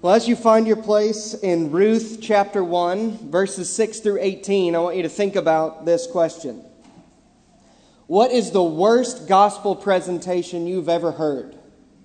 Well, as you find your place in Ruth chapter 1, verses 6 through 18, I want you to think about this question. What is the worst gospel presentation you've ever heard?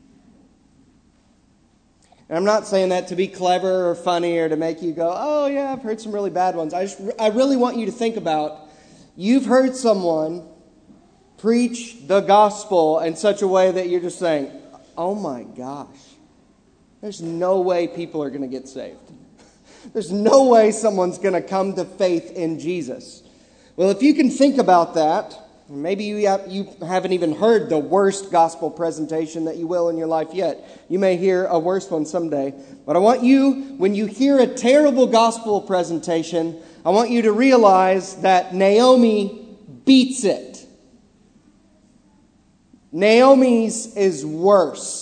And I'm not saying that to be clever or funny or to make you go, oh yeah, I've heard some really bad ones. I really want you to think about, you've heard someone preach the gospel in such a way that you're just saying, oh my gosh. There's no way people are going to get saved. There's no way someone's going to come to faith in Jesus. Well, if you can think about that, maybe you haven't even heard the worst gospel presentation that you will in your life yet. You may hear a worse one someday. But I want you, when you hear a terrible gospel presentation, I want you to realize that Naomi beats it. Naomi's is worse.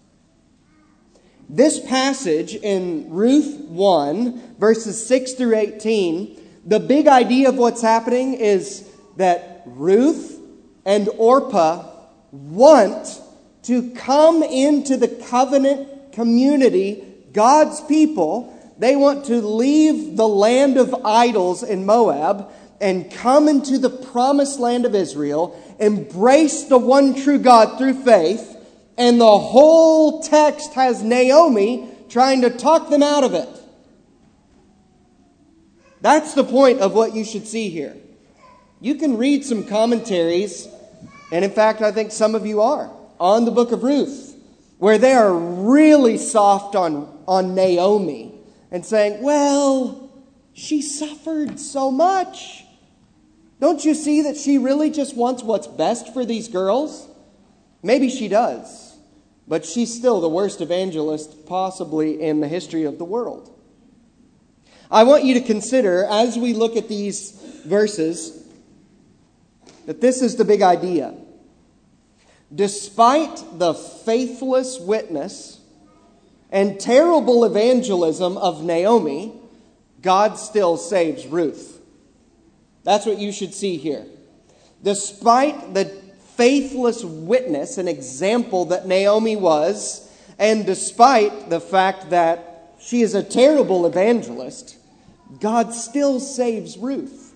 This passage in Ruth 1, verses 6 through 18, the big idea of what's happening is that Ruth and Orpah want to come into the covenant community, God's people. They want to leave the land of idols in Moab and come into the promised land of Israel, embrace the one true God through faith. And the whole text has Naomi trying to talk them out of it. That's the point of what you should see here. You can read some commentaries, and in fact, I think some of you are, on the book of Ruth, where they are really soft on Naomi and saying, well, she suffered so much. Don't you see that she really just wants what's best for these girls? Maybe she does. But she's still the worst evangelist possibly in the history of the world. I want you to consider, as we look at these verses, that this is the big idea. Despite the faithless witness and terrible evangelism of Naomi, God still saves Ruth. That's what you should see here. Despite the faithless witness, an example that Naomi was, and despite the fact that she is a terrible evangelist, God still saves Ruth.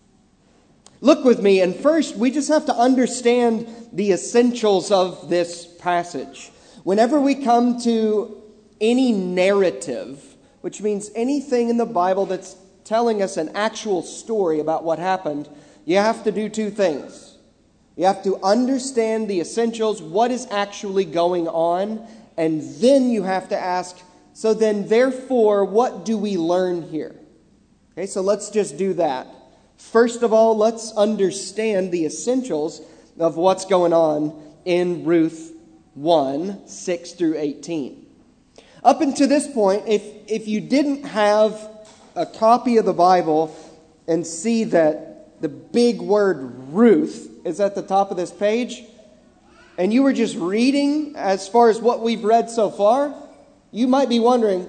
Look with me, and first we just have to understand the essentials of this passage. Whenever we come to any narrative, which means anything in the Bible that's telling us an actual story about what happened, you have to do two things. You have to understand the essentials, what is actually going on, and then you have to ask, so then therefore, what do we learn here? Okay, so let's just do that. First of all, let's understand the essentials of what's going on in Ruth 1, 6 through 18. Up until this point, if you didn't have a copy of the Bible and see that the big word Ruth is at the top of this page, and you were just reading as far as what we've read so far, you might be wondering,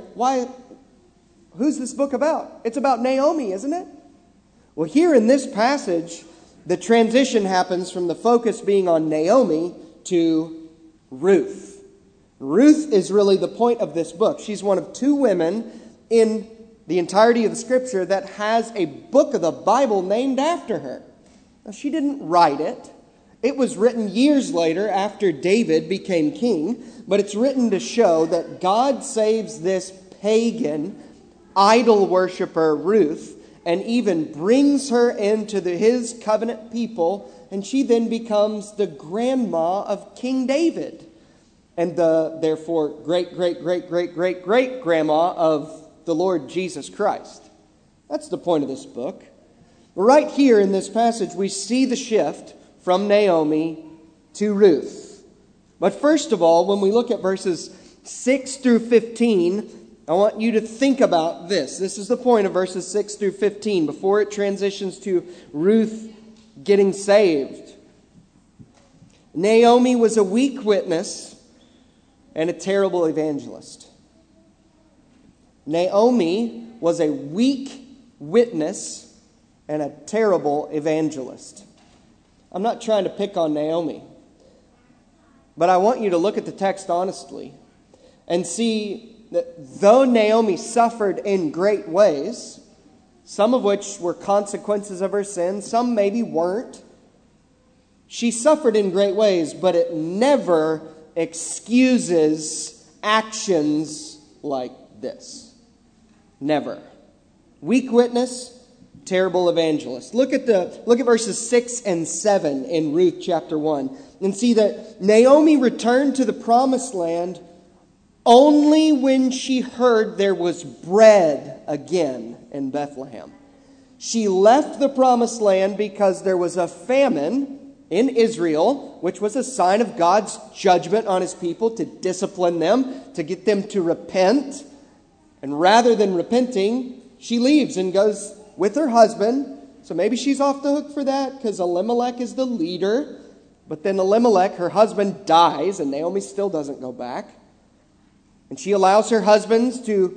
who's this book about? It's about Naomi, isn't it? Well, here in this passage, the transition happens from the focus being on Naomi to Ruth. Ruth is really the point of this book. She's one of two women in the entirety of the Scripture that has a book of the Bible named after her. Now, she didn't write it. It was written years later after David became king, but it's written to show that God saves this pagan idol worshiper Ruth and even brings her into his covenant people, and she then becomes the grandma of King David and the therefore great-great-great-great-great-great-grandma of the Lord Jesus Christ. That's the point of this book. Right here in this passage, we see the shift from Naomi to Ruth. But first of all, when we look at verses 6 through 15, I want you to think about this. This is the point of verses 6 through 15 before it transitions to Ruth getting saved. Naomi was a weak witness and a terrible evangelist. Naomi was a weak witness and a terrible evangelist. I'm not trying to pick on Naomi, but I want you to look at the text honestly and see that though Naomi suffered in great ways, some of which were consequences of her sin, some maybe weren't, she suffered in great ways, but it never excuses actions like this. Never. Weak witness, terrible evangelist. Look at verses 6 and 7 in Ruth chapter 1 and see that Naomi returned to the promised land only when she heard there was bread again in Bethlehem. She left the promised land because there was a famine in Israel, which was a sign of God's judgment on his people to discipline them, to get them to repent. And rather than repenting, she leaves and goes with her husband. So maybe she's off the hook for that because Elimelech is the leader. But then Elimelech, her husband, dies and Naomi still doesn't go back. And she allows her sons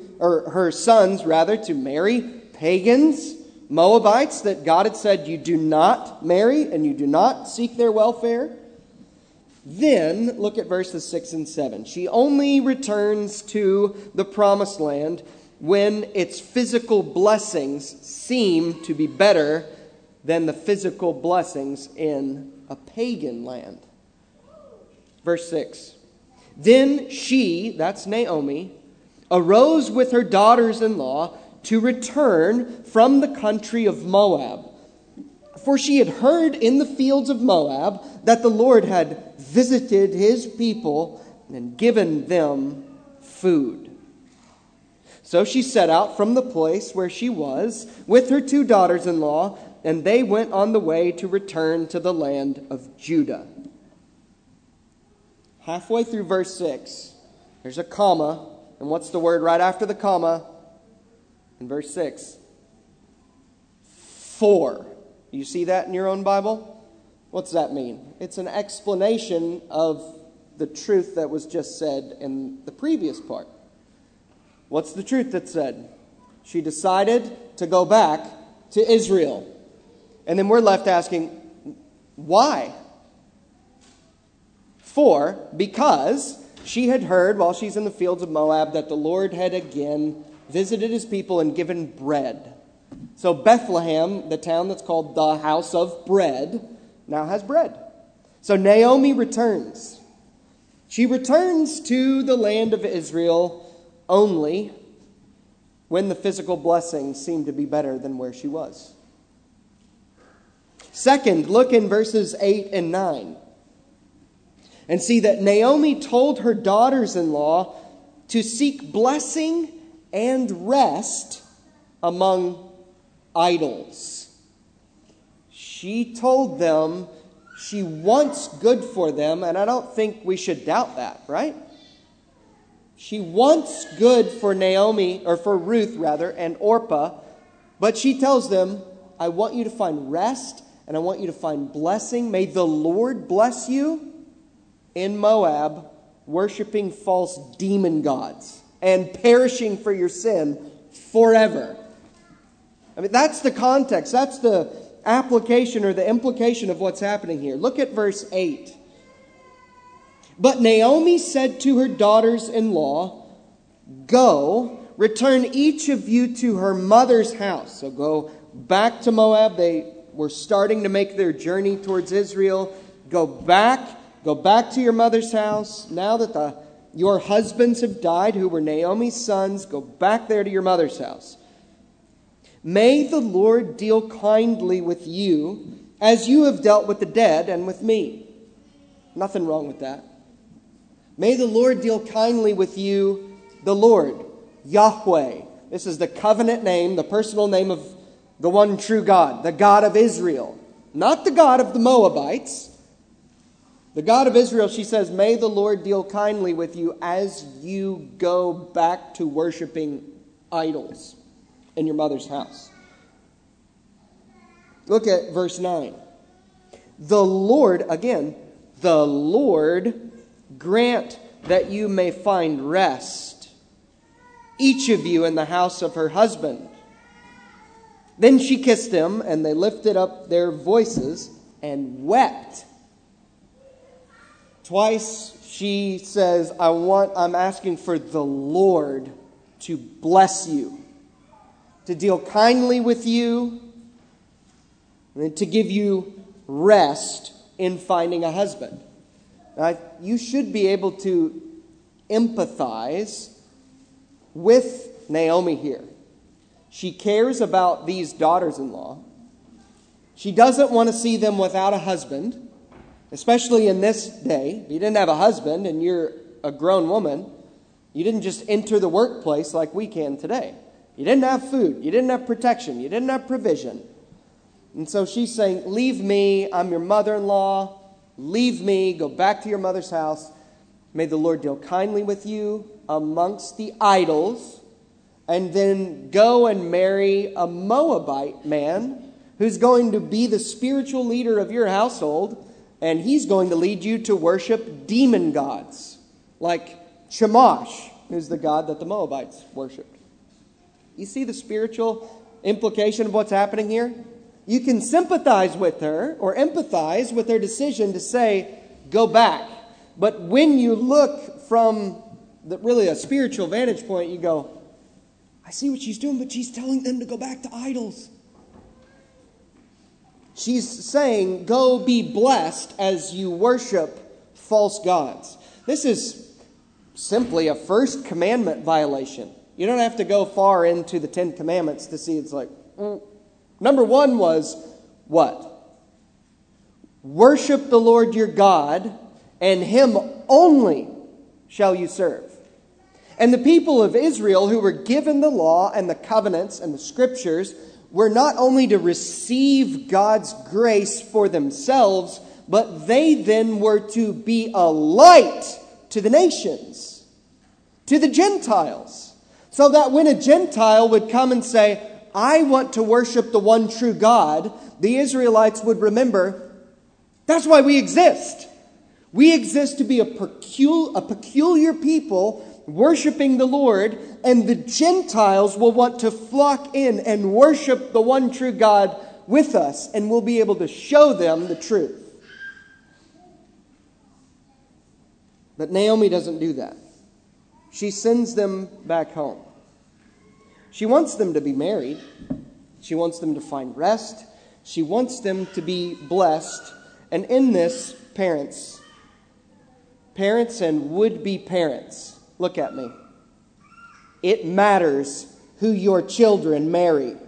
to marry pagans, Moabites that God had said you do not marry and you do not seek their welfare. Then, look at verses 6 and 7. She only returns to the promised land when its physical blessings seem to be better than the physical blessings in a pagan land. Verse 6. Then she, that's Naomi, arose with her daughters-in-law to return from the country of Moab. For she had heard in the fields of Moab that the Lord had visited his people and given them food. So she set out from the place where she was with her 2 daughters-in-law, and they went on the way to return to the land of Judah. Halfway through verse 6, there's a comma, and what's the word right after the comma? In verse 6, for. You see that in your own Bible? What's that mean? It's an explanation of the truth that was just said in the previous part. What's the truth that's said? She decided to go back to Israel. And then we're left asking, why? Because she had heard while she's in the fields of Moab that the Lord had again visited his people and given bread. So Bethlehem, the town that's called the house of bread, now has bread. So Naomi returns. She returns to the land of Israel only when the physical blessings seem to be better than where she was. Second, look in verses 8 and 9 and see that Naomi told her daughters-in-law to seek blessing and rest among idols. She told them she wants good for them, and I don't think we should doubt that, right? She wants good for Naomi, or for Ruth rather, and Orpah, but she tells them, I want you to find rest and I want you to find blessing. May the Lord bless you in Moab, worshiping false demon gods and perishing for your sin forever. I mean, that's the context. That's the application or the implication of what's happening here. Look at verse 8. But Naomi said to her daughters-in-law, go, return each of you to her mother's house. So go back to Moab. They were starting to make their journey towards Israel. Go back to your mother's house. Now that your husbands have died, who were Naomi's sons, go back there to your mother's house. May the Lord deal kindly with you as you have dealt with the dead and with me. Nothing wrong with that. May the Lord deal kindly with you, the Lord, Yahweh. This is the covenant name, the personal name of the one true God, the God of Israel. Not the God of the Moabites. The God of Israel, she says, may the Lord deal kindly with you as you go back to worshiping idols in your mother's house. Look at verse 9. The Lord, again, the Lord grant that you may find rest, each of you in the house of her husband. Then she kissed him, and they lifted up their voices and wept. Twice she says, I'm asking for the Lord to bless you, to deal kindly with you, and to give you rest in finding a husband. Now, you should be able to empathize with Naomi here. She cares about these daughters-in-law. She doesn't want to see them without a husband, especially in this day. If you didn't have a husband and you're a grown woman, you didn't just enter the workplace like we can today. You didn't have food. You didn't have protection. You didn't have provision. And so she's saying, leave me. I'm your mother-in-law. Leave me. Go back to your mother's house. May the Lord deal kindly with you amongst the idols. And then go and marry a Moabite man who's going to be the spiritual leader of your household. And he's going to lead you to worship demon gods like Chemosh, who's the god that the Moabites worshipped. You see the spiritual implication of what's happening here? You can sympathize with her or empathize with her decision to say, go back. But when you look from really a spiritual vantage point, you go, I see what she's doing, but she's telling them to go back to idols. She's saying, go be blessed as you worship false gods. This is simply a first commandment violation. You don't have to go far into the 10 Commandments to see it's like, Number 1 was what? Worship the Lord your God, and Him only shall you serve. And the people of Israel who were given the law and the covenants and the scriptures were not only to receive God's grace for themselves, but they then were to be a light to the nations, to the Gentiles. So that when a Gentile would come and say, I want to worship the one true God, the Israelites would remember, that's why we exist. We exist to be a peculiar people worshiping the Lord, and the Gentiles will want to flock in and worship the one true God with us, and we'll be able to show them the truth. But Naomi doesn't do that. She sends them back home. She wants them to be married. She wants them to find rest. She wants them to be blessed. And in this, parents and would-be parents, look at me. It matters who your children marry.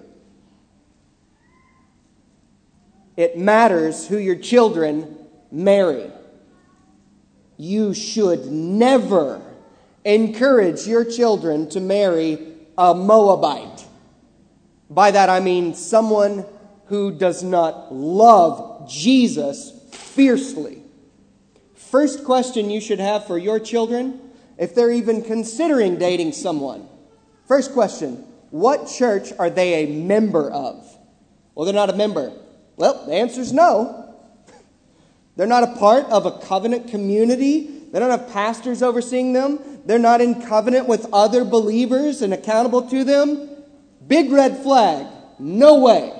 It matters who your children marry. You should never encourage your children to marry a Moabite. By that I mean someone who does not love Jesus fiercely. First question you should have for your children, if they're even considering dating someone. First question, what church are they a member of? Well, they're not a member. Well, the answer is no. They're not a part of a covenant community. They don't have pastors overseeing them. They're not in covenant with other believers and accountable to them. Big red flag. No way.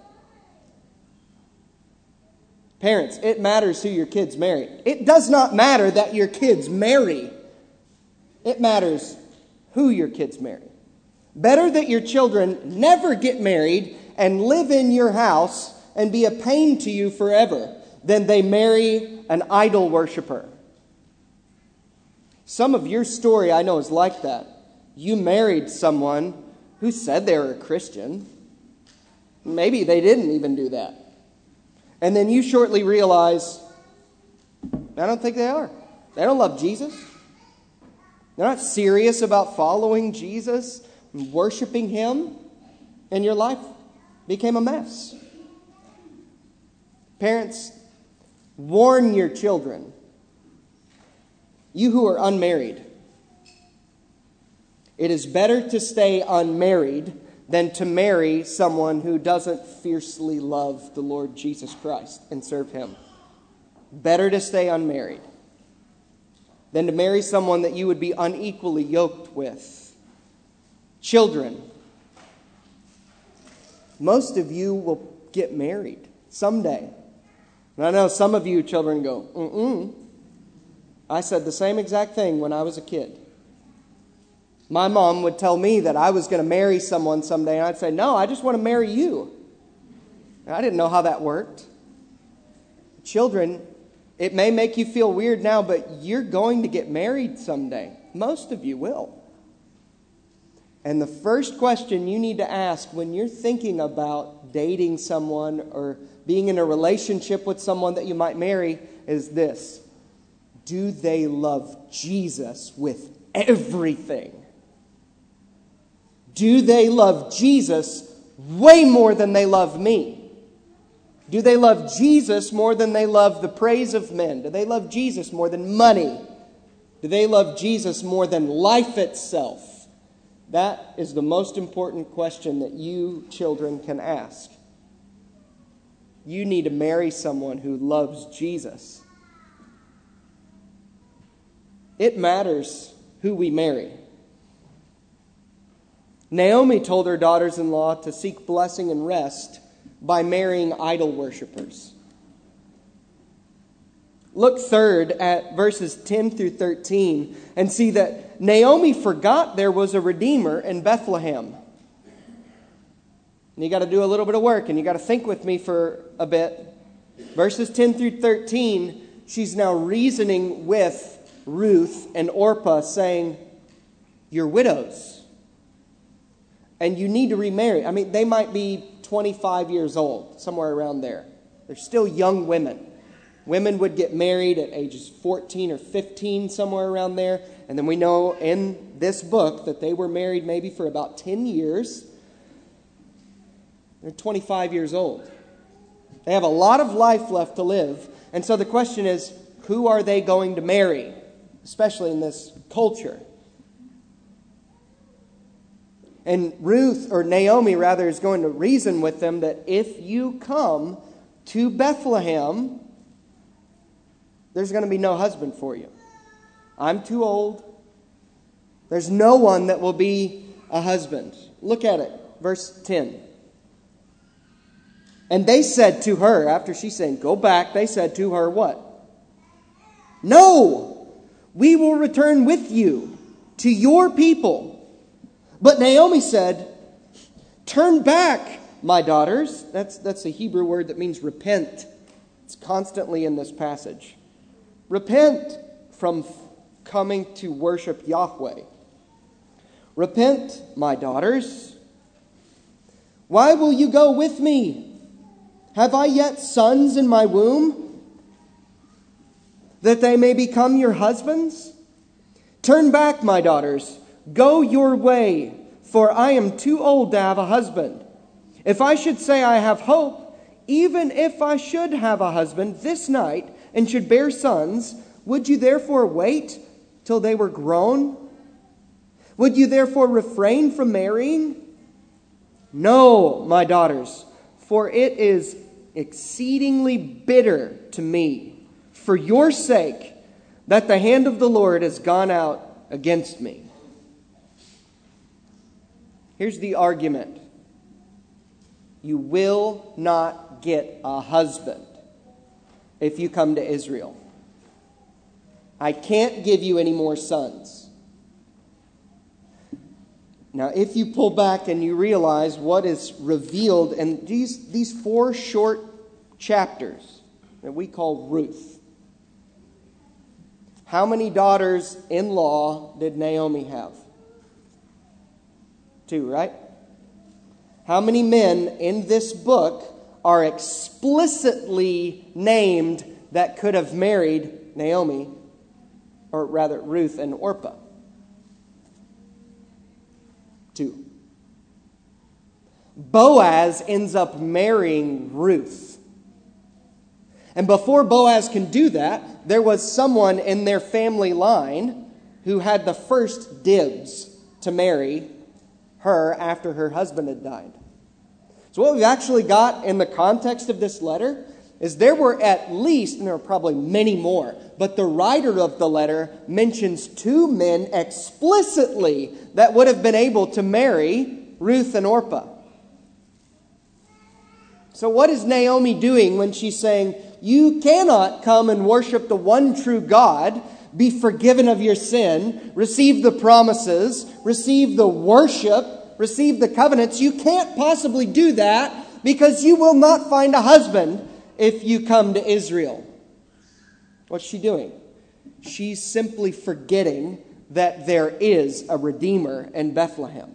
Parents, it matters who your kids marry. It does not matter that your kids marry. It matters who your kids marry. Better that your children never get married and live in your house and be a pain to you forever than they marry an idol worshiper. Some of your story, I know, is like that. You married someone who said they were a Christian. Maybe they didn't even do that. And then you shortly realize, I don't think they are. They don't love Jesus. They're not serious about following Jesus and worshiping Him. And your life became a mess. Parents, warn your children. You who are unmarried, it is better to stay unmarried than to marry someone who doesn't fiercely love the Lord Jesus Christ and serve Him. Better to stay unmarried than to marry someone that you would be unequally yoked with. Children, most of you will get married someday. And I know some of you children go, I said the same exact thing when I was a kid. My mom would tell me that I was going to marry someone someday, and I'd say, no, I just want to marry you. And I didn't know how that worked. Children, it may make you feel weird now, but you're going to get married someday. Most of you will. And the first question you need to ask when you're thinking about dating someone or being in a relationship with someone that you might marry is this: do they love Jesus with everything? Do they love Jesus way more than they love me? Do they love Jesus more than they love the praise of men? Do they love Jesus more than money? Do they love Jesus more than life itself? That is the most important question that you children can ask. You need to marry someone who loves Jesus. It matters who we marry. Naomi told her daughters-in-law to seek blessing and rest by marrying idol worshipers. Look third at verses 10 through 13 and see that Naomi forgot there was a Redeemer in Bethlehem. And you got to do a little bit of work, and you got to think with me for a bit. Verses 10 through 13, she's now reasoning with Ruth and Orpah, saying, you're widows, and you need to remarry. I mean, they might be 25 years old, somewhere around there. They're still young women. Women would get married at ages 14 or 15, somewhere around there. And then we know in this book that they were married maybe for about 10 years. They're 25 years old. They have a lot of life left to live. And so the question is, who are they going to marry? Especially in this culture. And Naomi is going to reason with them that if you come to Bethlehem, there's going to be no husband for you. I'm too old. There's no one that will be a husband. Look at it. Verse 10. And they said to her, after she's saying, go back, they said to her what? No, we will return with you to your people. But Naomi said, turn back, my daughters. That's a Hebrew word that means repent. It's constantly in this passage. Repent from coming to worship Yahweh. Repent, my daughters. Why will you go with me? Have I yet sons in my womb, that they may become your husbands? Turn back, my daughters. Go your way, for I am too old to have a husband. If I should say I have hope, even if I should have a husband this night and should bear sons, would you therefore wait till they were grown? Would you therefore refrain from marrying? No, my daughters, for it is exceedingly bitter to me, for your sake, that the hand of the Lord has gone out against me. Here's the argument. You will not get a husband if you come to Israel. I can't give you any more sons. Now, if you pull back and you realize what is revealed in these 4 short chapters that we call Ruth. How many daughters-in-law did Naomi have? 2, right? How many men in this book are explicitly named that could have married Naomi, or rather Ruth and Orpah? 2. Boaz ends up marrying Ruth. And before Boaz can do that, there was someone in their family line who had the first dibs to marry her after her husband had died. So what we've actually got in the context of this letter is there were at least, and there were probably many more, but the writer of the letter mentions 2 men explicitly that would have been able to marry Ruth and Orpah. So what is Naomi doing when she's saying, you cannot come and worship the one true God be forgiven of your sin, receive the promises, receive the worship, receive the covenants. You can't possibly do that because you will not find a husband if you come to Israel. What's she doing? She's simply forgetting that there is a Redeemer in Bethlehem.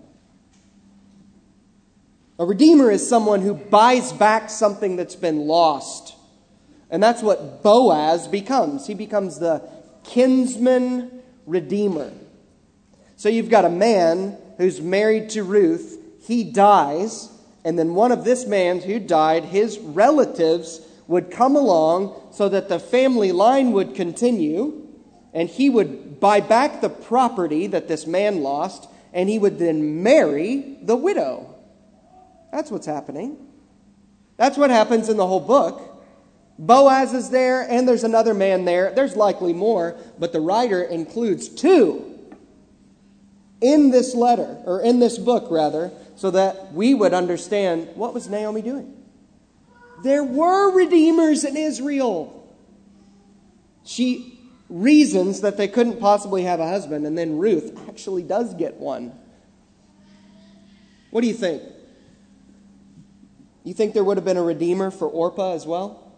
A Redeemer is someone who buys back something that's been lost. And that's what Boaz becomes. He becomes the kinsman redeemer. So you've got a man who's married to Ruth. He dies. And then one of this man who died, his relatives would come along so that the family line would continue. And he would buy back the property that this man lost. And he would then marry the widow. That's what's happening. That's what happens in the whole book. Boaz is there, and there's another man there. There's likely more, but the writer includes two in this letter, or in this book, rather, so that we would understand what was Naomi doing. There were redeemers in Israel. She reasons that they couldn't possibly have a husband, and then Ruth actually does get one. What do you think? You think there would have been a redeemer for Orpah as well?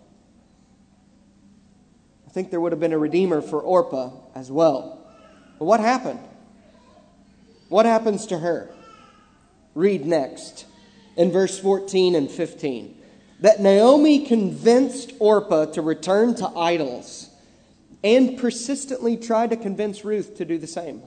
I think there would have been a redeemer for Orpah as well. But what happened? What happens to her? Read next in verse 14 and 15. That Naomi convinced Orpah to return to idols and persistently tried to convince Ruth to do the same.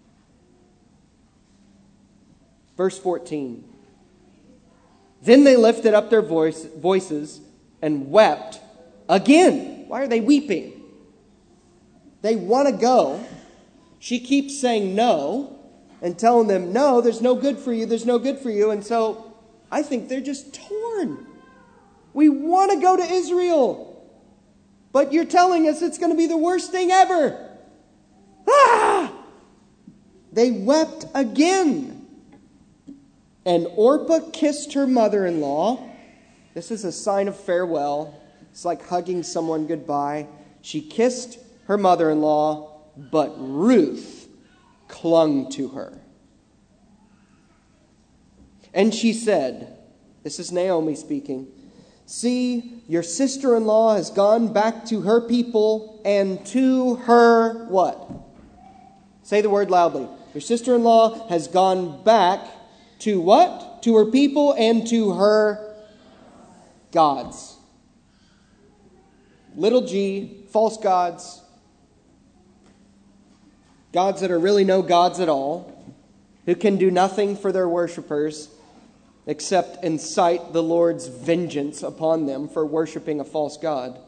Verse 14. Then they lifted up their voices and wept again. Why are they weeping? They want to go. She keeps saying no and telling them, no, there's no good for you, there's no good for you. And so I think they're just torn. We want to go to Israel, but you're telling us it's going to be the worst thing ever. Ah! They wept again. And Orpah kissed her mother-in-law. This is a sign of farewell. It's like hugging someone goodbye. She kissed her mother-in-law, but Ruth clung to her. And she said, this is Naomi speaking, see, your sister-in-law has gone back to her people and to her what? Say the word loudly. Your sister-in-law has gone back to what? To her people and to her gods. Little g, false gods. Gods that are really no gods at all. Who can do nothing for their worshipers except incite the Lord's vengeance upon them for worshiping a false god.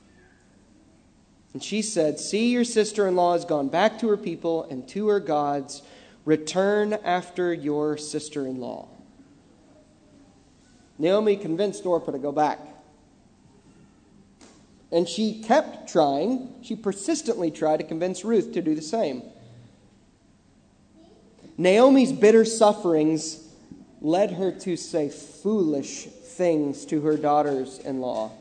And she said, see, your sister-in-law has gone back to her people and to her gods. Return after your sister-in-law. Naomi convinced Orpah to go back. And she kept trying. She persistently tried to convince Ruth to do the same. Naomi's bitter sufferings led her to say foolish things to her daughters-in-law,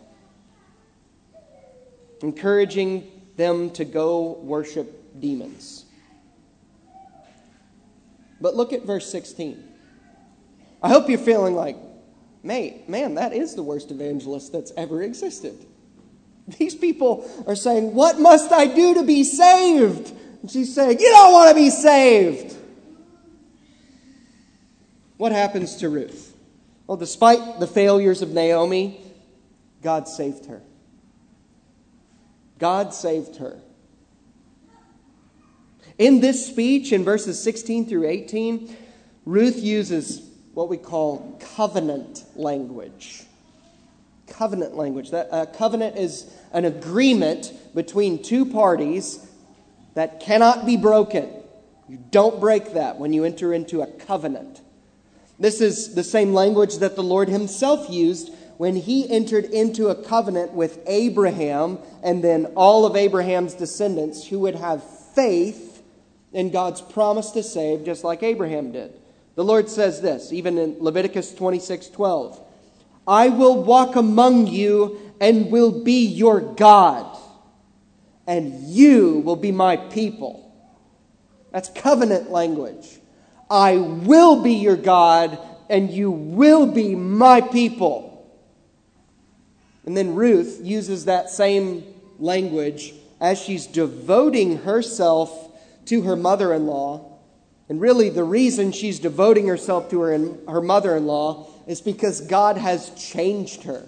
encouraging them to go worship demons. But look at verse 16. I hope you're feeling like, man, that is the worst evangelist that's ever existed. These people are saying, what must I do to be saved? And she's saying, you don't want to be saved. What happens to Ruth? Well, despite the failures of Naomi, God saved her. God saved her. In this speech, in verses 16 through 18, Ruth uses what we call covenant language. Covenant language. A covenant is an agreement between two parties that cannot be broken. You don't break that when you enter into a covenant. This is the same language that the Lord himself used when he entered into a covenant with Abraham and then all of Abraham's descendants who would have faith in God's promise to save, just like Abraham did. The Lord says this, even in Leviticus 26:12. I will walk among you and will be your God. and you will be my people. That's covenant language. I will be your God, and you will be my people. And then Ruth uses that same language as she's devoting herself to her mother-in-law. And really the reason she's devoting herself to her mother-in-law is because God has changed her.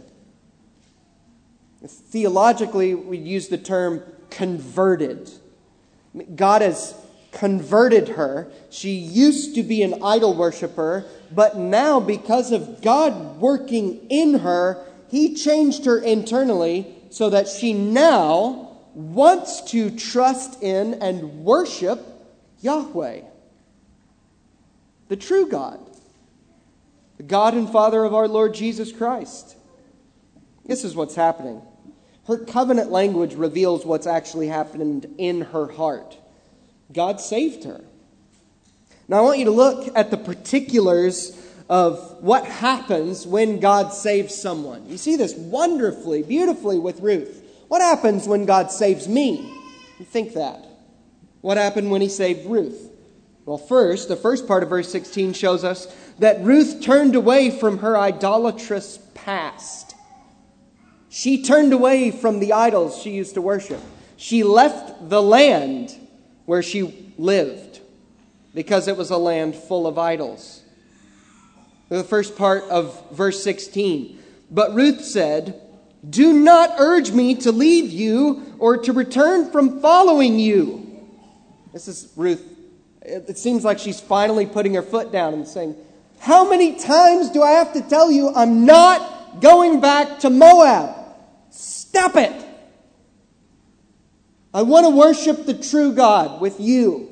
Theologically, we use the term converted. God has converted her. She used to be an idol worshiper, but now because of God working in her, He changed her internally so that she now wants to trust in and worship Yahweh, the true God, the God and Father of our Lord Jesus Christ. This is what's happening. Her covenant language reveals what's actually happened in her heart. God saved her. Now I want you to look at the particulars of what happens when God saves someone. You see this wonderfully, beautifully with Ruth. What happens when God saves me? You think that. What happened when He saved Ruth? Well, the first part of verse 16 shows us that Ruth turned away from her idolatrous past. She turned away from the idols she used to worship. She left the land where she lived because it was a land full of idols. The first part of verse 16. But Ruth said, "Do not urge me to leave you or to return from following you." This is Ruth. It seems like she's finally putting her foot down and saying, "How many times do I have to tell you I'm not going back to Moab? Stop it! I want to worship the true God with you.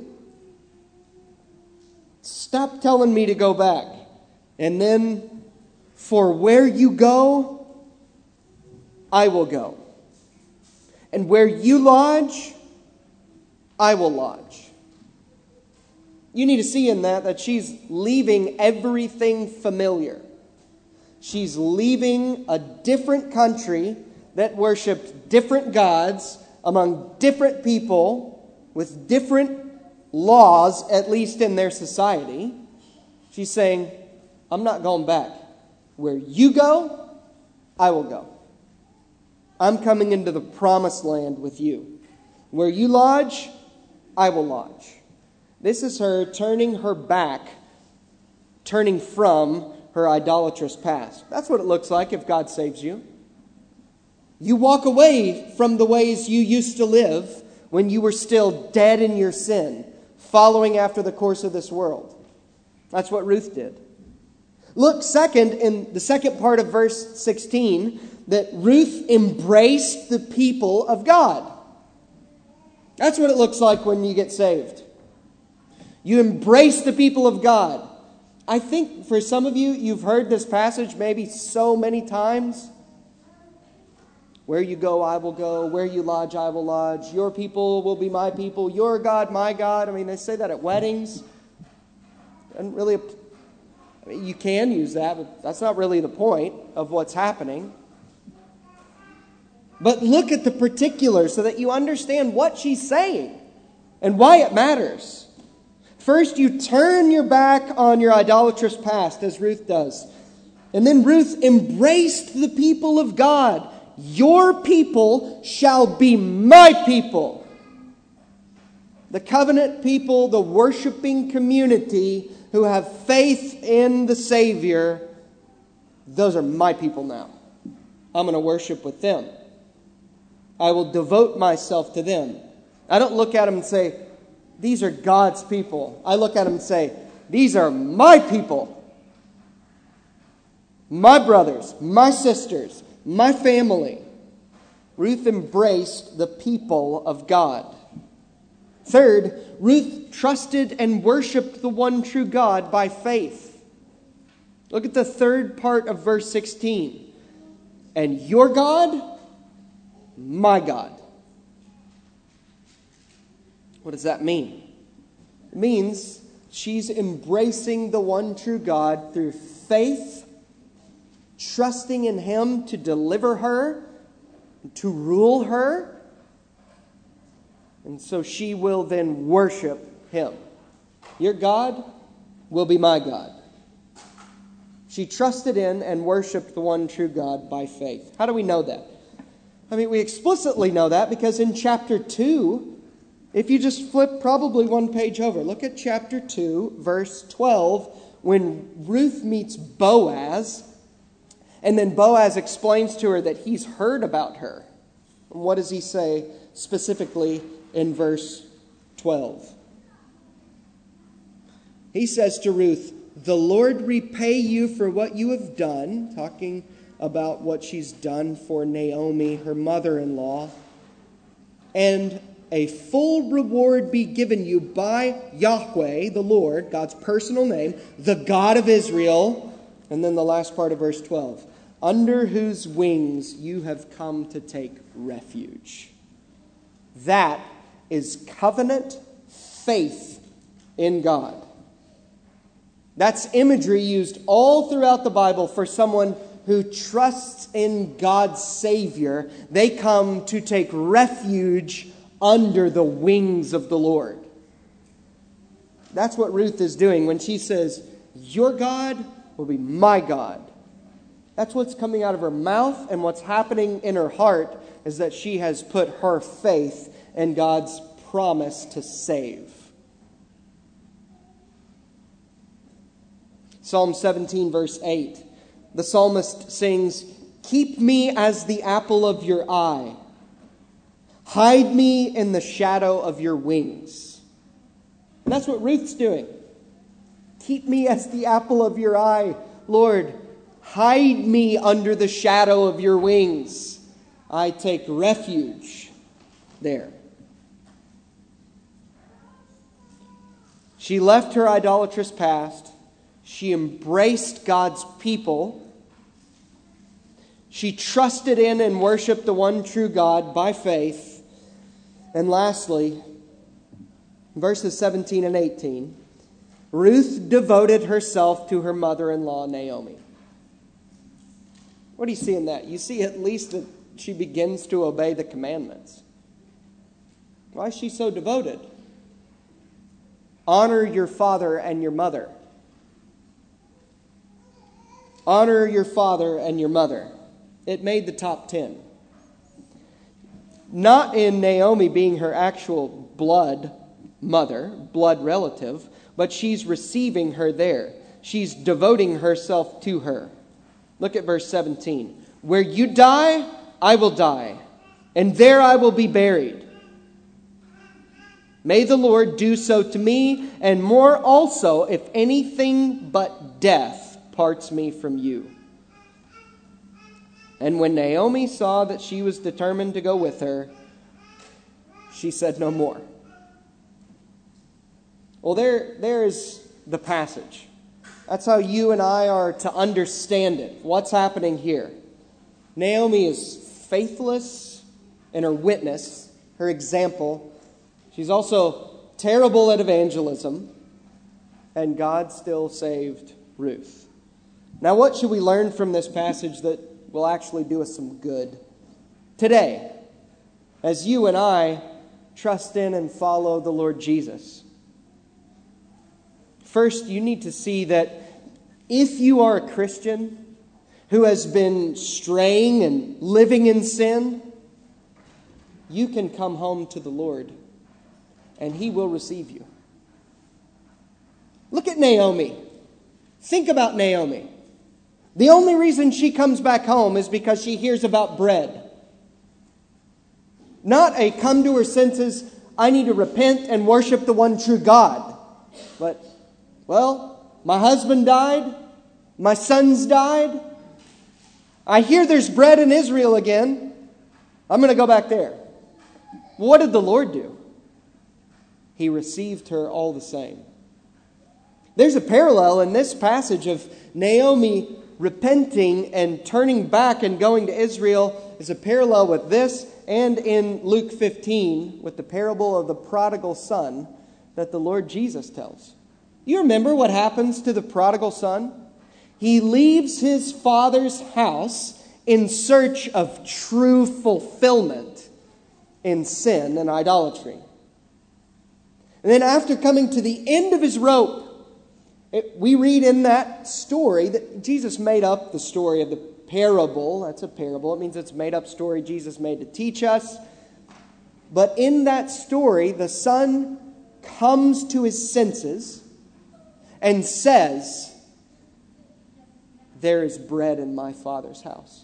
Stop telling me to go back. And then, for where you go, I will go. And where you lodge, I will lodge." You need to see in that she's leaving everything familiar. She's leaving a different country that worshipped different gods among different people with different laws, at least in their society. She's saying, I'm not going back. Where you go, I will go. I'm coming into the promised land with you. Where you lodge, I will lodge. This is her turning her back, turning from her idolatrous past. That's what it looks like if God saves you. You walk away from the ways you used to live when you were still dead in your sin, following after the course of this world. That's what Ruth did. Look second, in the second part of verse 16, that Ruth embraced the people of God. That's what it looks like when you get saved. You embrace the people of God. I think for some of you, you've heard this passage maybe so many times. Where you go, I will go. Where you lodge, I will lodge. Your people will be my people. Your God, my God. I mean, they say that at weddings. And really, you can use that, but that's not really the point of what's happening. But look at the particulars so that you understand what she's saying and why it matters. First, you turn your back on your idolatrous past, as Ruth does. And then Ruth embraced the people of God. Your people shall be my people. The covenant people, the worshiping community who have faith in the Savior, those are my people now. I'm going to worship with them. I will devote myself to them. I don't look at them and say, these are God's people. I look at them and say, these are my people. My brothers, my sisters, my family. Ruth embraced the people of God. Third, Ruth trusted and worshiped the one true God by faith. Look at the third part of verse 16. And your God, my God. What does that mean? It means she's embracing the one true God through faith, trusting in Him to deliver her, to rule her. And so she will then worship him. Your God will be my God. She trusted in and worshiped the one true God by faith. How do we know that? We explicitly know that because in chapter 2, if you just flip probably one page over, look at chapter 2, verse 12, when Ruth meets Boaz, and then Boaz explains to her that he's heard about her. And what does he say specifically in verse 12? He says to Ruth, "The Lord repay you for what you have done," talking about what she's done for Naomi, her mother-in-law, "and a full reward be given you by Yahweh, the Lord," God's personal name, "the God of Israel." And then the last part of verse 12, "under whose wings you have come to take refuge." That is covenant faith in God. That's imagery used all throughout the Bible for someone who trusts in God's Savior. They come to take refuge under the wings of the Lord. That's what Ruth is doing when she says, "Your God will be my God." That's what's coming out of her mouth, and what's happening in her heart is that she has put her faith in God's promise to save. Psalm 17, verse 8. The psalmist sings, "Keep me as the apple of your eye. Hide me in the shadow of your wings." And that's what Ruth's doing. Keep me as the apple of your eye, Lord. Hide me under the shadow of your wings. I take refuge there. She left her idolatrous past. She embraced God's people. She trusted in and worshiped the one true God by faith. And lastly, verses 17 and 18, Ruth devoted herself to her mother-in-law, Naomi. What do you see in that? You see at least that she begins to obey the commandments. Why is she so devoted? Honor your father and your mother. Honor your father and your mother. It made the top 10. Not in Naomi being her actual blood mother, blood relative, but she's receiving her there. She's devoting herself to her. Look at verse 17. "Where you die, I will die, and there I will be buried. May the Lord do so to me, and more also, if anything but death parts me from you." And when Naomi saw that she was determined to go with her, she said no more. Well, there's the passage. That's how you and I are to understand it. What's happening here? Naomi is faithless in her witness, her example. She's also terrible at evangelism. And God still saved Ruth. Now, what should we learn from this passage that will actually do us some good today, as you and I trust in and follow the Lord Jesus? First, you need to see that if you are a Christian who has been straying and living in sin, you can come home to the Lord and He will receive you. Look at Naomi. Think about Naomi. The only reason she comes back home is because she hears about bread. Not a come to her senses, I need to repent and worship the one true God. But, well, my husband died. My sons died. I hear there's bread in Israel again. I'm going to go back there. What did the Lord do? He received her all the same. There's a parallel in this passage of Naomi repenting and turning back and going to Israel. Is a parallel with this and in Luke 15 with the parable of the prodigal son that the Lord Jesus tells. You remember what happens to the prodigal son? He leaves his father's house in search of true fulfillment in sin and idolatry. And then after coming to the end of his rope, we read in that story that Jesus made up the story of the parable. That's a parable. It means it's a made-up story Jesus made to teach us. But in that story, the son comes to his senses and says, "There is bread in my Father's house.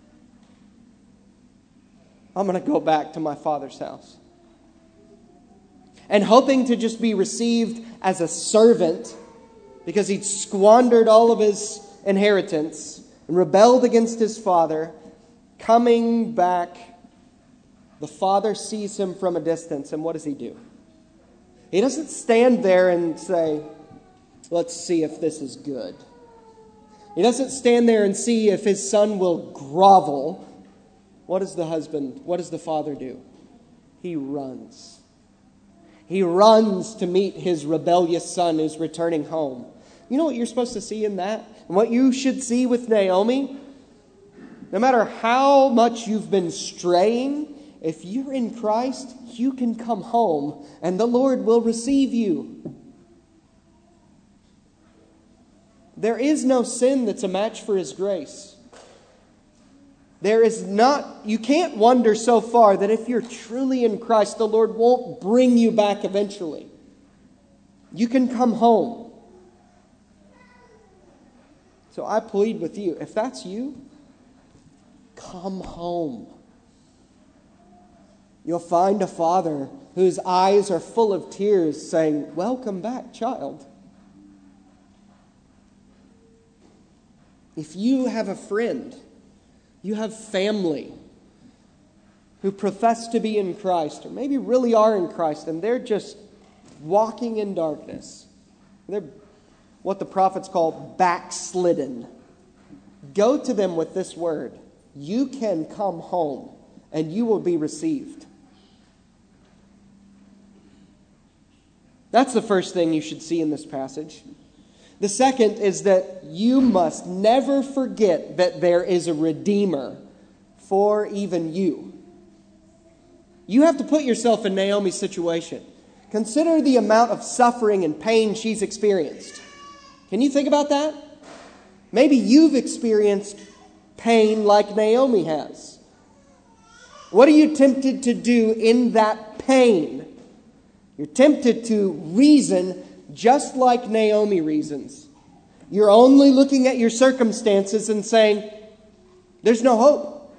I'm going to go back to my Father's house." And hoping to just be received as a servant, because he'd squandered all of his inheritance and rebelled against his father, coming back, the father sees him from a distance, and what does he do? He doesn't stand there and say, "Let's see if this is good." He doesn't stand there and see if his son will grovel. What does the father do? He runs. He runs to meet his rebellious son who's returning home. You know what you're supposed to see in that? And what you should see with Naomi? No matter how much you've been straying, if you're in Christ, you can come home and the Lord will receive you. There is no sin that's a match for His grace. You can't wander so far that if you're truly in Christ, the Lord won't bring you back eventually. You can come home. So I plead with you, if that's you, come home. You'll find a father whose eyes are full of tears saying, "Welcome back, child." If you have a friend, you have family who profess to be in Christ, or maybe really are in Christ, and they're just walking in darkness. They're what the prophets call backslidden. Go to them with this word. You can come home and you will be received. That's the first thing you should see in this passage. The second is that you must never forget that there is a Redeemer for even you. You have to put yourself in Naomi's situation. Consider the amount of suffering and pain she's experienced. Can you think about that? Maybe you've experienced pain like Naomi has. What are you tempted to do in that pain? You're tempted to reason just like Naomi reasons. You're only looking at your circumstances and saying, "There's no hope.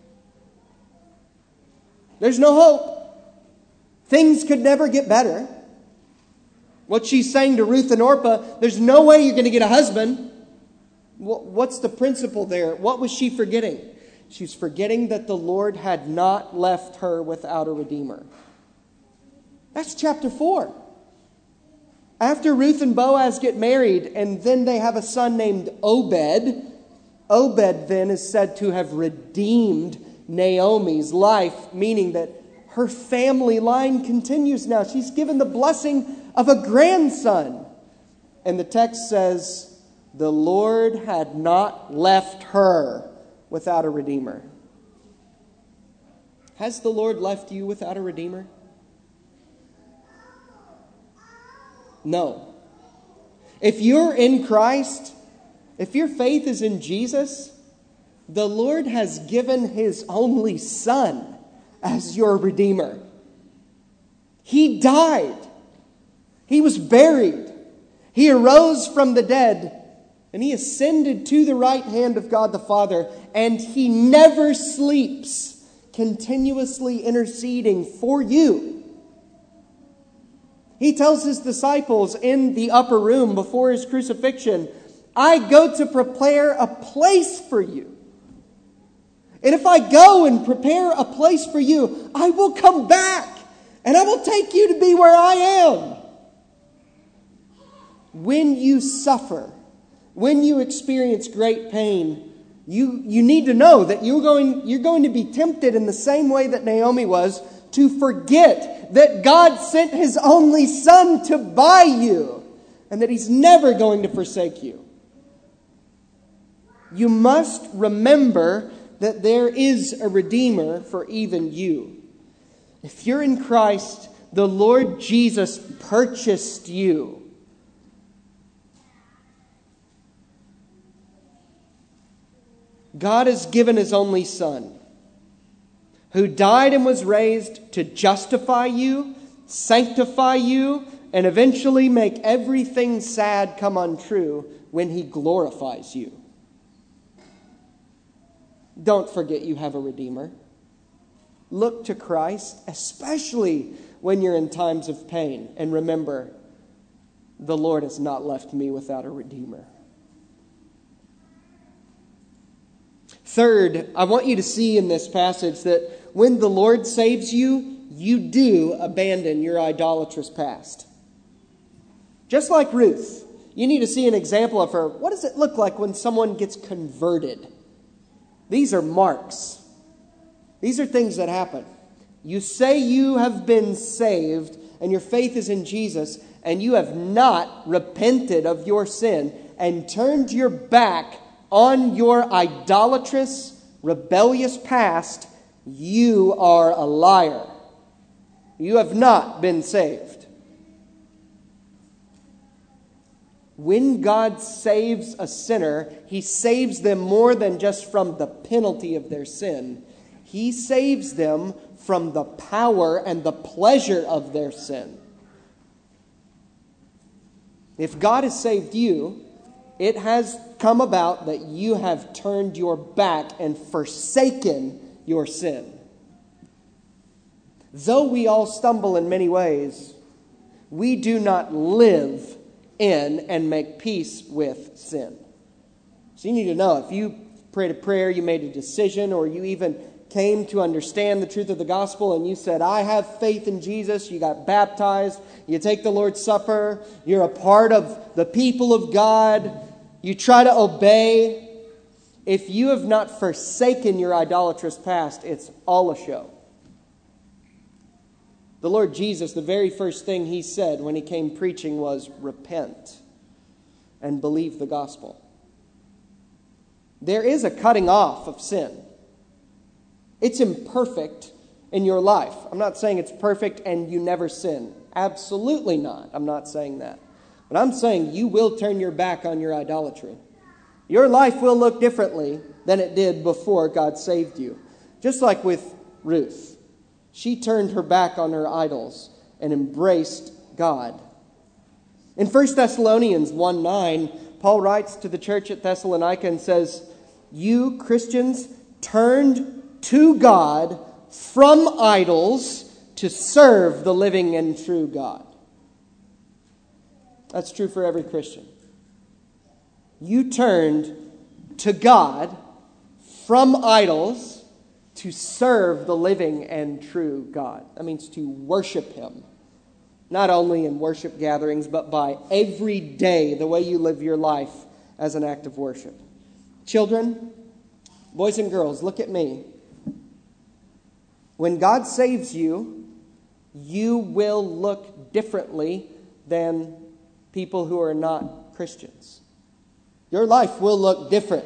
There's no hope. Things could never get better." What she's saying to Ruth and Orpah, there's no way you're going to get a husband. What's the principle there? What was she forgetting? She's forgetting that the Lord had not left her without a Redeemer. That's chapter 4. After Ruth and Boaz get married, and then they have a son named Obed. Obed then is said to have redeemed Naomi's life, meaning that her family line continues now. She's given the blessing of a grandson. And the text says, the Lord had not left her without a Redeemer. Has the Lord left you without a Redeemer? No. If you're in Christ, if your faith is in Jesus, the Lord has given His only Son as your Redeemer. He died. He was buried. He arose from the dead. And He ascended to the right hand of God the Father. And He never sleeps, continuously interceding for you. He tells His disciples in the upper room before His crucifixion, "I go to prepare a place for you. And if I go and prepare a place for you, I will come back and I will take you to be where I am." When you suffer, when you experience great pain, you need to know that you're going to be tempted in the same way that Naomi was, to forget that God sent His only Son to buy you and that He's never going to forsake you. You must remember that there is a Redeemer for even you. If you're in Christ, The Lord Jesus purchased you. God has given His only Son, who died and was raised to justify you, sanctify you, and eventually make everything sad come untrue when He glorifies you. Don't forget you have a Redeemer. Look to Christ, especially when you're in times of pain. And remember, the Lord has not left me without a Redeemer. Third, I want you to see in this passage that when the Lord saves you, you do abandon your idolatrous past. Just like Ruth, you need to see an example of her. What does it look like when someone gets converted? These are marks. These are things that happen. You say you have been saved and your faith is in Jesus, and you have not repented of your sin and turned your back on your idolatrous, rebellious past, you are a liar. You have not been saved. When God saves a sinner, He saves them more than just from the penalty of their sin. He saves them from the power and the pleasure of their sin. If God has saved you, it has come about that you have turned your back and forsaken your sin. Though we all stumble in many ways, we do not live in and make peace with sin. So you need to know, if you prayed a prayer, you made a decision, or you even came to understand the truth of the gospel and you said, I have faith in Jesus, you got baptized, you take the Lord's Supper, you're a part of the people of God, you try to obey. If you have not forsaken your idolatrous past, it's all a show. The Lord Jesus, the very first thing He said when He came preaching was, repent and believe the gospel. There is a cutting off of sin. It's imperfect in your life. I'm not saying it's perfect and you never sin. Absolutely not. I'm not saying that. But I'm saying you will turn your back on your idolatry. Your life will look differently than it did before God saved you. Just like with Ruth. She turned her back on her idols and embraced God. In 1 Thessalonians 1:9, Paul writes to the church at Thessalonica and says, you Christians turned to God from idols to serve the living and true God. That's true for every Christian. You turned to God from idols to serve the living and true God. That means to worship Him. Not only in worship gatherings, but by every day, the way you live your life as an act of worship. Children, boys and girls, look at me. When God saves you, you will look differently than people who are not Christians. Your life will look different.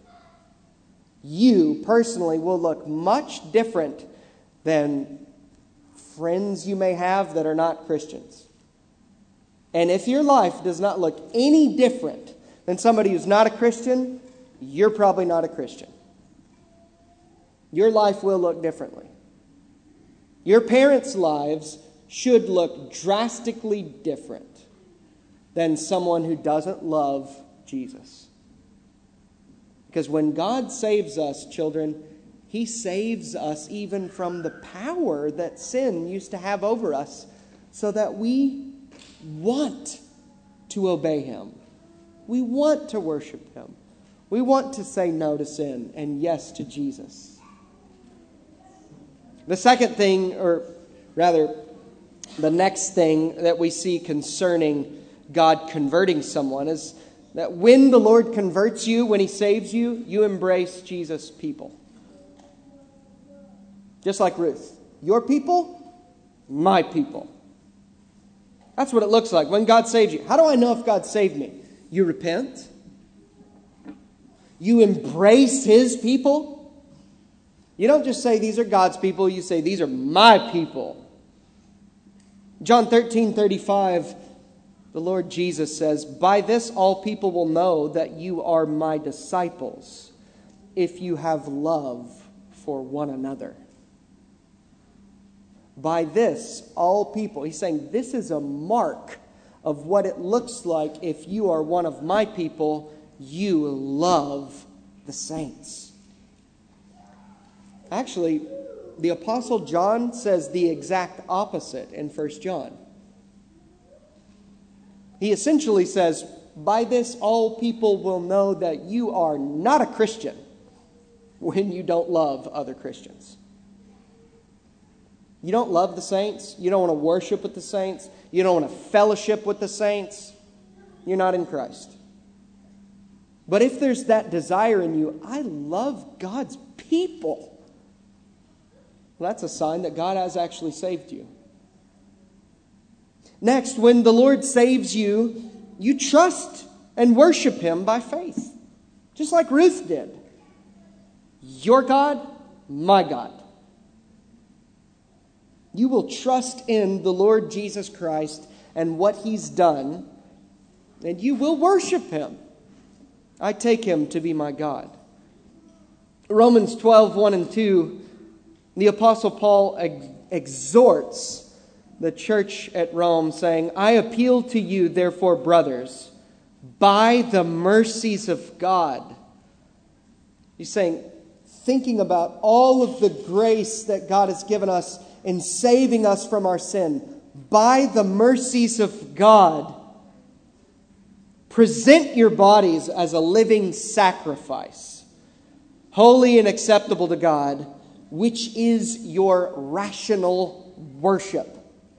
You personally will look much different than friends you may have that are not Christians. And if your life does not look any different than somebody who's not a Christian, you're probably not a Christian. Your life will look differently. Your parents' lives should look drastically different than someone who doesn't love Jesus. Because when God saves us, children, He saves us even from the power that sin used to have over us, so that we want to obey Him. We want to worship Him. We want to say no to sin and yes to Jesus. The second thing, or rather, the next thing that we see concerning God converting someone is that when the Lord converts you, when He saves you, you embrace Jesus' people. Just like Ruth. Your people, my people. That's what it looks like when God saves you. How do I know if God saved me? You repent. You embrace His people. You don't just say these are God's people. You say these are my people. John 13:35, the Lord Jesus says, "By this all people will know that you are my disciples, if you have love for one another." By this, all people. He's saying this is a mark of what it looks like if you are one of my people. You love the saints. Actually, the Apostle John says the exact opposite in 1 John. He essentially says, by this all people will know that you are not a Christian when you don't love other Christians. You don't love the saints. You don't want to worship with the saints. You don't want to fellowship with the saints. You're not in Christ. But if there's that desire in you, I love God's people, well, that's a sign that God has actually saved you. Next, when the Lord saves you, you trust and worship Him by faith, just like Ruth did. Your God, my God. You will trust in the Lord Jesus Christ and what He's done, and you will worship Him. I take Him to be my God. Romans 12:1 and 2, the Apostle Paul exhorts the church at Rome, saying, "I appeal to you, therefore, brothers, by the mercies of God." He's saying, thinking about all of the grace that God has given us in saving us from our sin, by the mercies of God, present your bodies as a living sacrifice, holy and acceptable to God, which is your rational worship.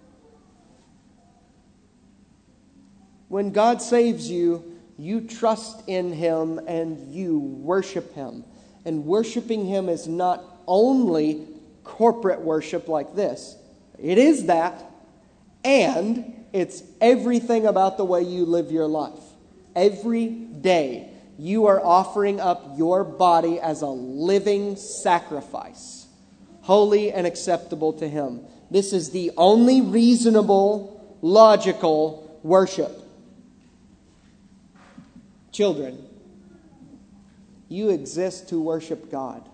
When God saves you, you trust in Him and you worship Him. And worshiping Him is not only corporate worship like this. It is that, and it's everything about the way you live your life. Every day, you are offering up your body as a living sacrifice, holy and acceptable to Him. This is the only reasonable, logical worship. Children, you exist to worship God.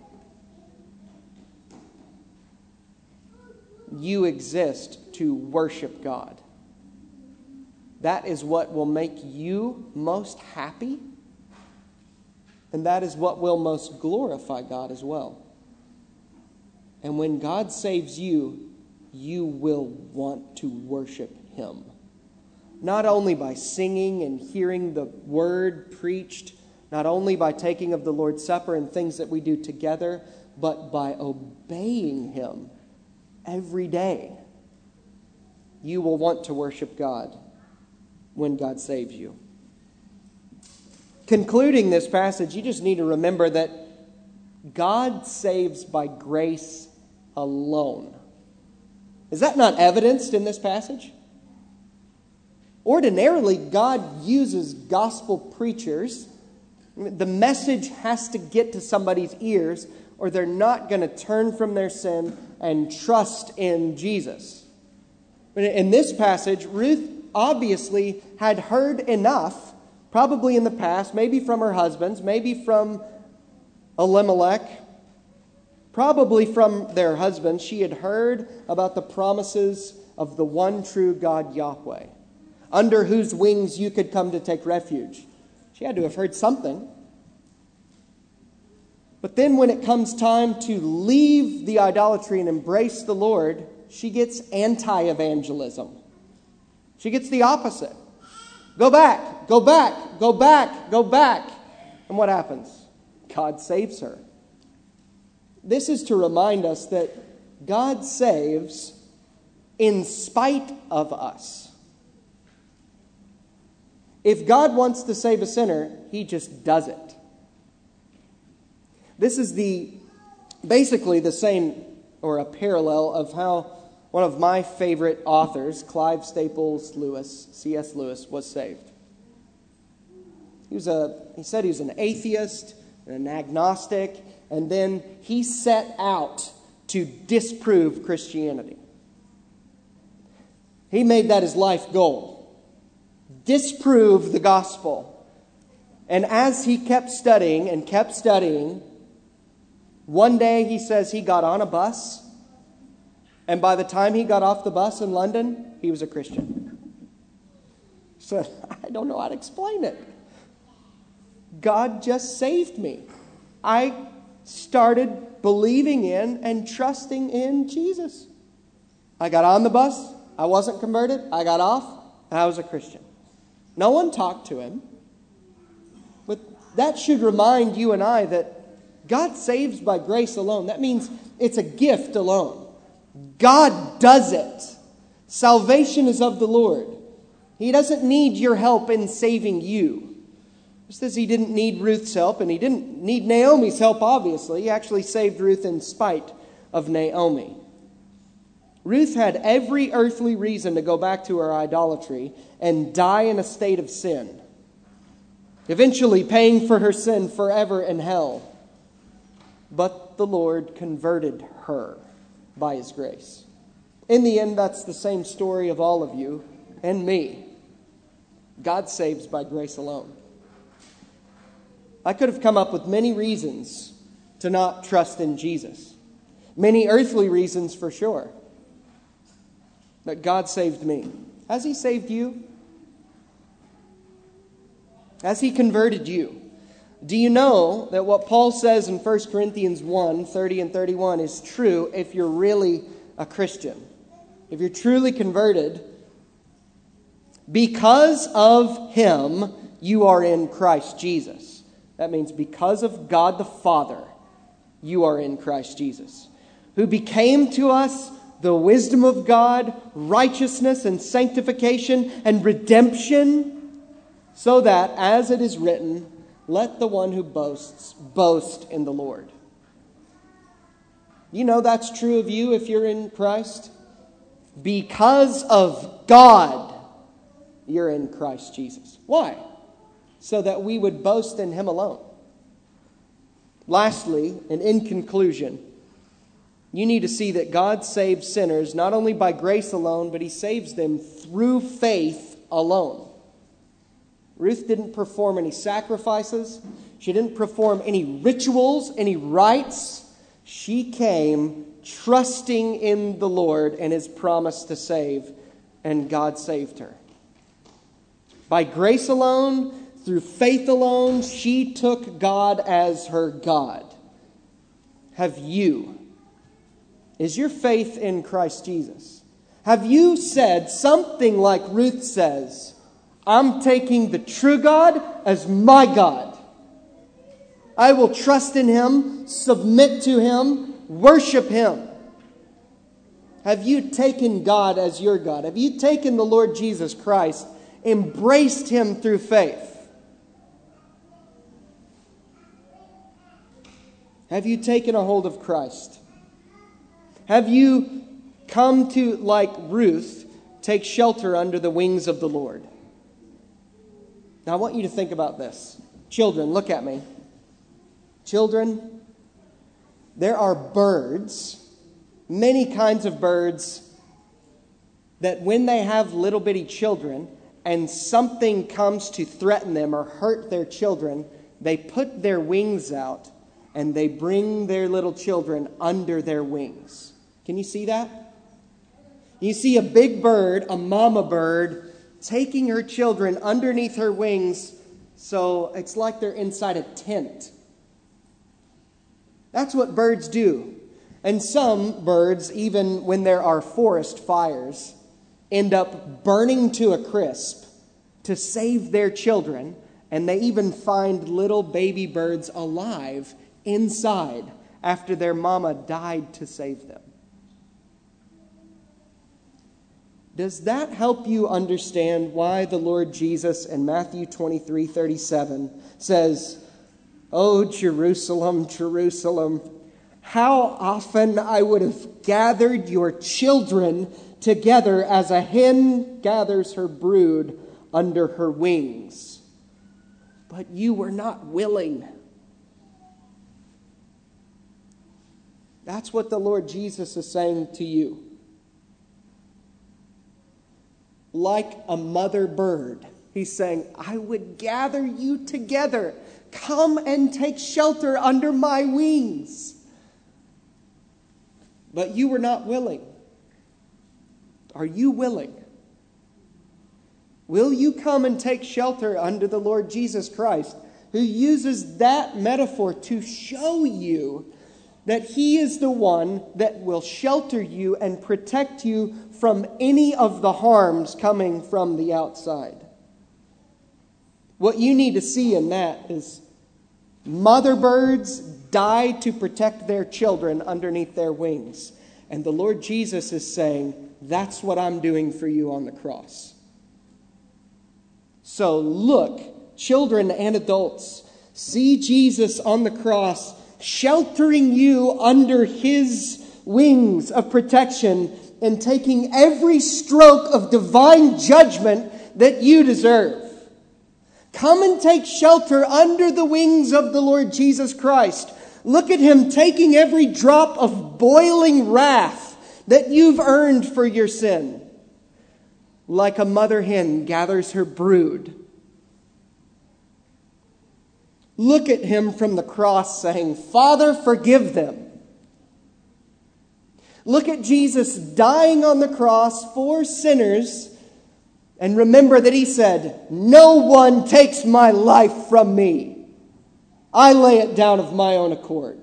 You exist to worship God. That is what will make you most happy, and that is what will most glorify God as well. And when God saves you, you will want to worship Him. Not only by singing and hearing the word preached, not only by taking of the Lord's Supper and things that we do together, but by obeying Him every day. You will want to worship God when God saves you. Concluding this passage, you just need to remember that God saves by grace alone. Is that not evidenced in this passage? Ordinarily, God uses gospel preachers. The message has to get to somebody's ears, or they're not going to turn from their sin and trust in Jesus. But in this passage, Ruth obviously had heard enough, probably in the past, maybe from her husbands, maybe from Elimelech, probably from their husbands. She had heard about the promises of the one true God, Yahweh, under whose wings you could come to take refuge. She had to have heard something. But then when it comes time to leave the idolatry and embrace the Lord, she gets anti-evangelism. She gets the opposite. Go back, go back, go back, go back. And what happens? God saves her. This is to remind us that God saves in spite of us. If God wants to save a sinner, He just does it. This is basically the same, or a parallel, of how one of my favorite authors, Clive Staples Lewis, C.S. Lewis, was saved. He said he was an atheist, an agnostic, and then he set out to disprove Christianity. He made that his life goal. Disprove the gospel. And as he kept studying, one day he says he got on a bus, and by the time he got off the bus in London, he was a Christian. So I don't know how to explain it. God just saved me. I started believing in and trusting in Jesus. I got on the bus. I wasn't converted. I got off. And I was a Christian. No one talked to him. But that should remind you and I that God saves by grace alone. That means it's a gift alone. God does it. Salvation is of the Lord. He doesn't need your help in saving you. Just as he didn't need Ruth's help, and he didn't need Naomi's help, obviously. He actually saved Ruth in spite of Naomi. Ruth had every earthly reason to go back to her idolatry and die in a state of sin, eventually paying for her sin forever in hell. But the Lord converted her by his grace. In the end, that's the same story of all of you and me. God saves by grace alone. I could have come up with many reasons to not trust in Jesus. Many earthly reasons for sure. But God saved me. Has he saved you? Has he converted you? Do you know that what Paul says in 1 Corinthians 1, 30 and 31 is true if you're really a Christian? If you're truly converted, because of him, you are in Christ Jesus. That means because of God the Father, you are in Christ Jesus, who became to us the wisdom of God, righteousness and sanctification and redemption, so that, as it is written, let the one who boasts, boast in the Lord. You know that's true of you if you're in Christ. Because of God, you're in Christ Jesus. Why? So that we would boast in him alone. Lastly, and in conclusion, you need to see that God saves sinners not only by grace alone, but he saves them through faith alone. Ruth didn't perform any sacrifices. She didn't perform any rituals, any rites. She came trusting in the Lord and his promise to save, and God saved her. By grace alone, through faith alone, she took God as her God. Have you? Is your faith in Christ Jesus? Have you said something like Ruth says, I'm taking the true God as my God. I will trust in him, submit to him, worship him. Have you taken God as your God? Have you taken the Lord Jesus Christ, embraced him through faith? Have you taken a hold of Christ? Have you come to, like Ruth, take shelter under the wings of the Lord? Now I want you to think about this. Children, look at me. Children, there are birds, many kinds of birds, that when they have little bitty children and something comes to threaten them or hurt their children, they put their wings out and they bring their little children under their wings. Can you see that? You see a big bird, a mama bird, taking her children underneath her wings, so it's like they're inside a tent. That's what birds do. And some birds, even when there are forest fires, end up burning to a crisp to save their children, and they even find little baby birds alive inside after their mama died to save them. Does that help you understand why the Lord Jesus in Matthew 23:37 says, "Oh, Jerusalem, Jerusalem, how often I would have gathered your children together as a hen gathers her brood under her wings, but you were not willing." That's what the Lord Jesus is saying to you. like a mother bird. He's saying, I would gather you together. Come and take shelter under my wings. But you were not willing. Are you willing? Will you come and take shelter under the Lord Jesus Christ, who uses that metaphor to show you that He is the one that will shelter you and protect you from any of the harms coming from the outside? What you need to see in that is mother birds die to protect their children underneath their wings. And the Lord Jesus is saying, that's what I'm doing for you on the cross. So look, children and adults, see Jesus on the cross sheltering you under His wings of protection and taking every stroke of divine judgment that you deserve. Come and take shelter under the wings of the Lord Jesus Christ. Look at Him taking every drop of boiling wrath that you've earned for your sin, like a mother hen gathers her brood. Look at Him from the cross saying, Father, forgive them. Look at Jesus dying on the cross for sinners. And remember that He said, no one takes my life from me. I lay it down of my own accord.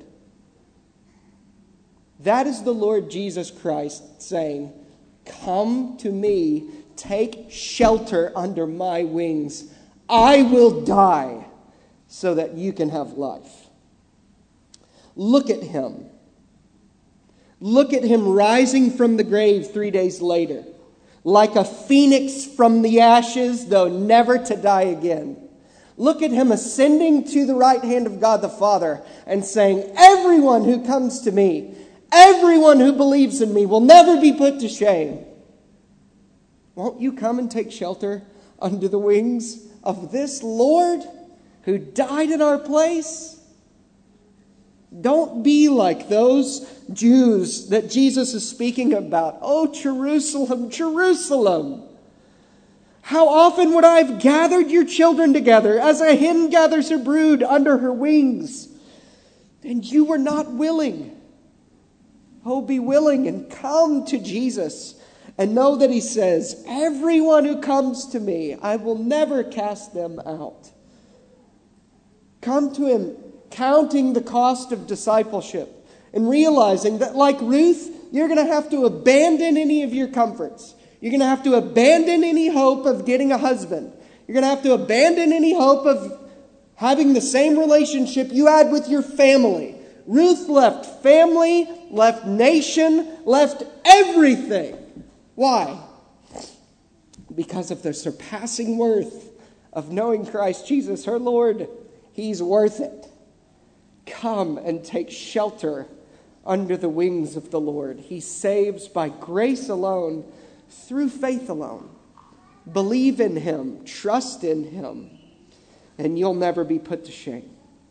That is the Lord Jesus Christ saying, come to me, take shelter under my wings. I will die so that you can have life. Look at Him. Look at Him rising from the grave 3 days later, like a phoenix from the ashes, though never to die again. Look at Him ascending to the right hand of God the Father and saying, everyone who comes to me, everyone who believes in me will never be put to shame. Won't you come and take shelter under the wings of this Lord who died in our place? Don't be like those Jews that Jesus is speaking about. Oh, Jerusalem, Jerusalem! How often would I have gathered your children together as a hen gathers her brood under her wings? And you were not willing. Oh, be willing and come to Jesus. And know that He says, everyone who comes to me, I will never cast them out. Come to Him, counting the cost of discipleship and realizing that, like Ruth, you're going to have to abandon any of your comforts. You're going to have to abandon any hope of getting a husband. You're going to have to abandon any hope of having the same relationship you had with your family. Ruth left family, left nation, left everything. Why? Because of the surpassing worth of knowing Christ Jesus, her Lord. He's worth it. Come and take shelter under the wings of the Lord. He saves by grace alone, through faith alone. Believe in Him, trust in Him, and you'll never be put to shame.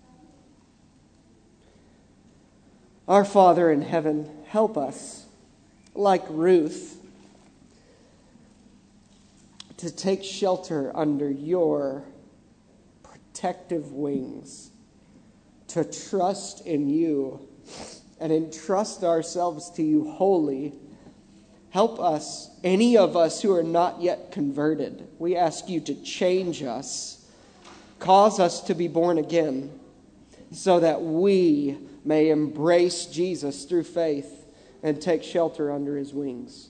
Our Father in heaven, help us, like Ruth, to take shelter under your protective wings, to trust in you and entrust ourselves to you wholly. Help us, any of us who are not yet converted. We ask you to change us, cause us to be born again, so that we may embrace Jesus through faith and take shelter under His wings.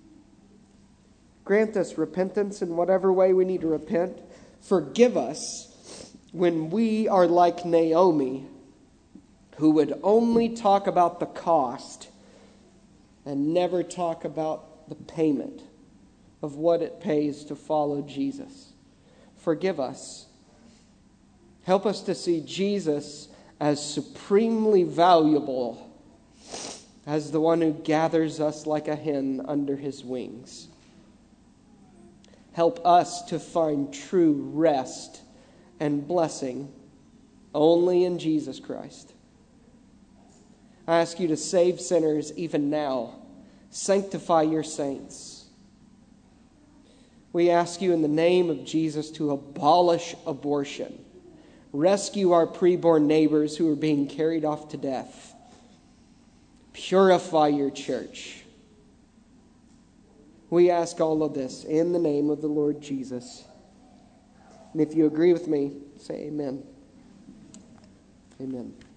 Grant us repentance in whatever way we need to repent. Forgive us when we are like Naomi, who would only talk about the cost and never talk about the payment of what it pays to follow Jesus. Forgive us. Help us to see Jesus as supremely valuable as the one who gathers us like a hen under His wings. Help us to find true rest and blessing only in Jesus Christ. I ask you to save sinners even now. Sanctify your saints. We ask you in the name of Jesus to abolish abortion. Rescue our preborn neighbors who are being carried off to death. Purify your church. We ask all of this in the name of the Lord Jesus. And if you agree with me, say amen. Amen.